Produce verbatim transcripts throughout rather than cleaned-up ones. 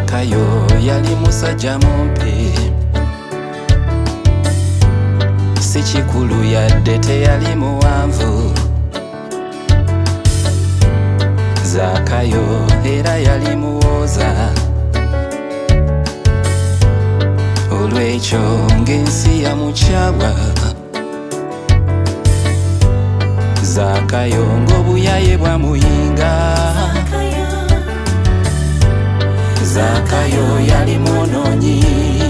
Zakayo yali musajja mumpi, si kikulu yadde teyali muwanvu. Zakayo era yali muwooza, olw'ekyo ng'ensi yamukyawa. Zakayo ng'obuyaye bwamuyinga, Zakayo yali mwonoonyi.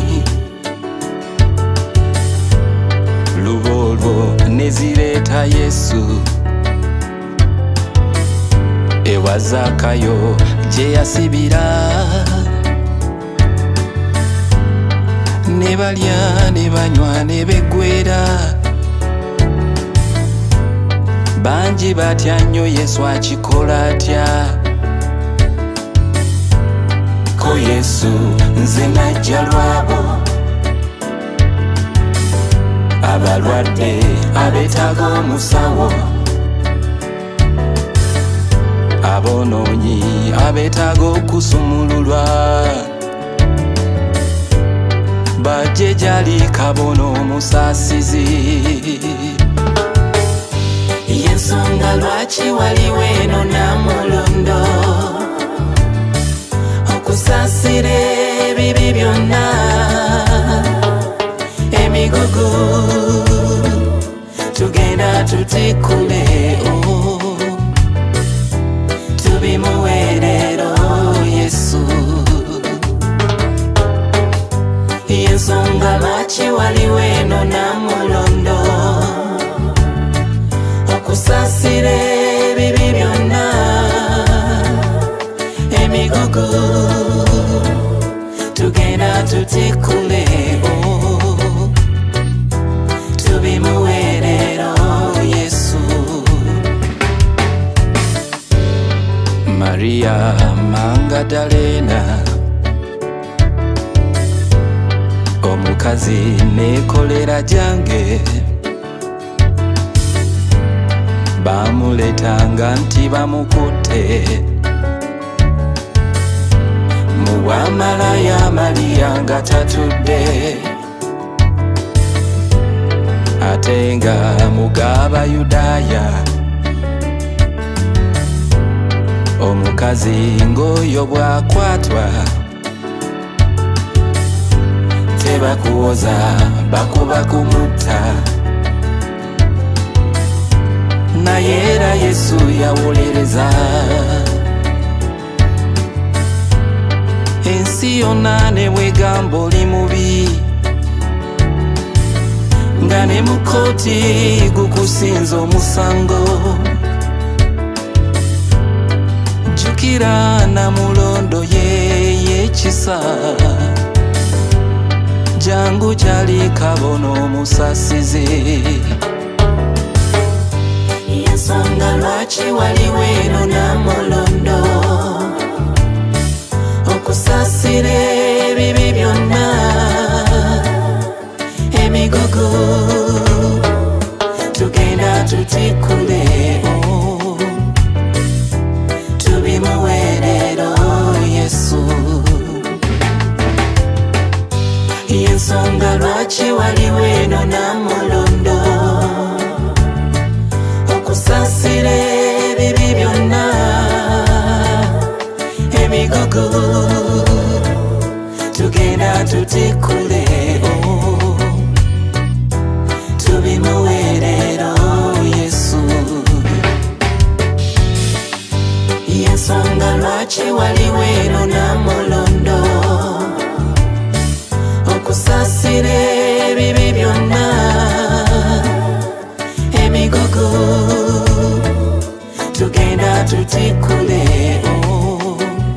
Lubolwo ne zireeta Yesu ewa Zakayo gye yasibira, ne balya ne banywa ne beggwera. Bangi batya nnyo Yesu akikola atya. Ko Yesu nze najja lwabo abalwadde abeetaaga omusawo, aboonoonyi abeetaaga okusumululwa. Bajje gy'ali kabona omusaasizi. Y'ensonga lwaki waliwo eno Namulondo, okusaasira ebibi byonna, emigugu tugenda tutikule, oh, tubimuweerero Yesu. Y'ensonga lwaki waliwo eno Namulondo, okusaasira ebibi byonna, emigugu tugenda tutikule, oh, tubimuweerero Yesu. Maria Magdalena, omukazi neekolera jange, bamuletanga nti bamukutte. Mu bwamalaya Maria nga tatudde, ate nga mugaba Yudaaya. Omukazi ng'oyo bw'akwatwa, tebakuwoza bakuba kumutta. Naye era Yesu yawolereza, ensi yonna ne bwegamba oli mubi, nga ne mu kkooti gukusinza omusango. Jjukira Namulondo ye y'ekisa, jangu gy'ali kabona omusaasizi. Y'ensonga lwaki waliwo eno Namulondo, okusaasira ebibi byonna, emigugu tugenda tutikule, oh, tubimuweerero Yesu. Y'ensonga lwaki waliwo eno Namulondo, okusaasira ebibi byonna, emigugu tugenda tutikule, oh, tubimuweerero Yesu. Y'ensonga lwaki waliwo eno Namulondo, okusaasira ebibi byonna, emigugu tugenda tutikule, oh,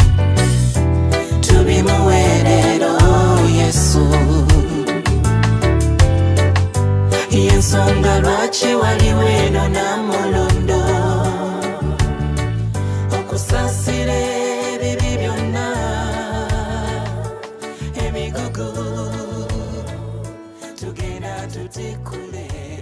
tubimuweerero Yesu. Y'ensonga lwaki waliwo eno Namulondo, okusaasira ebibi byonna, emigugu tugenda tutikule.